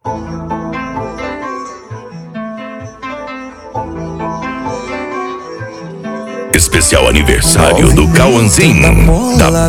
Especial aniversário do Cauãzinho da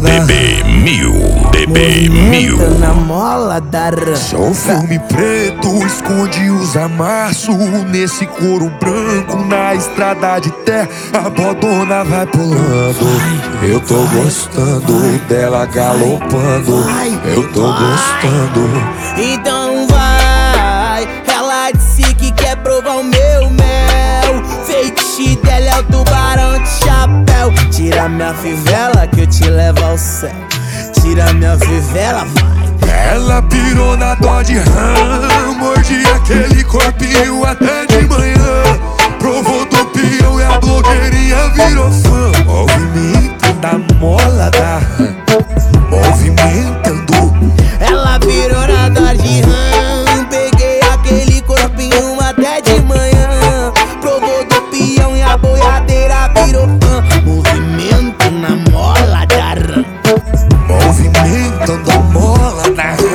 BB1000. Na mola da Só um filme preto esconde os amassos. Nesse couro branco na estrada de terra, a bodona vai pulando. Eu tô gostando dela galopando. Eu tô gostando. Então vai, ela disse que quer provar o meu mel. Feitiço dela é o tubarão de chapéu. Tira minha fivela que eu te levo ao céu. Tira minha fivela, vai. Ela pirou na Dodge Ram, morde aquele corpinho até de manhã. Provou do peão e a blogueirinha virou fã. Movimento da mola da Ram, movimentando. Ela virou na Dodge Ram, peguei aquele corpinho até de manhã. Provou do peão e a boiadeira virou fã. Movimento na mola da Ram, movimentando a mola da Ram.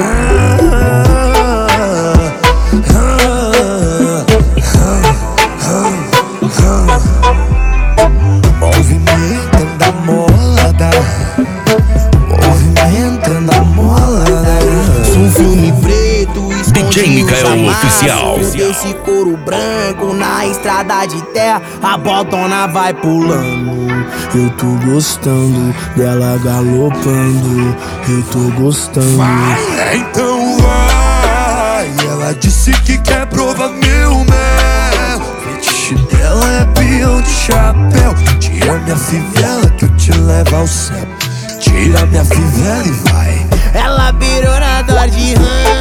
Movimentando a mola da Ram. Movimentando a mola da Ram. um filme preto, DJ Mikael Oficial. Esse couro branco na estrada de terra, a bodona vai pulando. Eu tô gostando dela galopando. Eu tô gostando. Vai, então vai. Ela disse que quer provar meu mel. Fetiche dela é peão de chapéu. Tira minha fivela que eu te levo ao céu. Tira minha fivela e vai. Ela virou na Dodge Ram,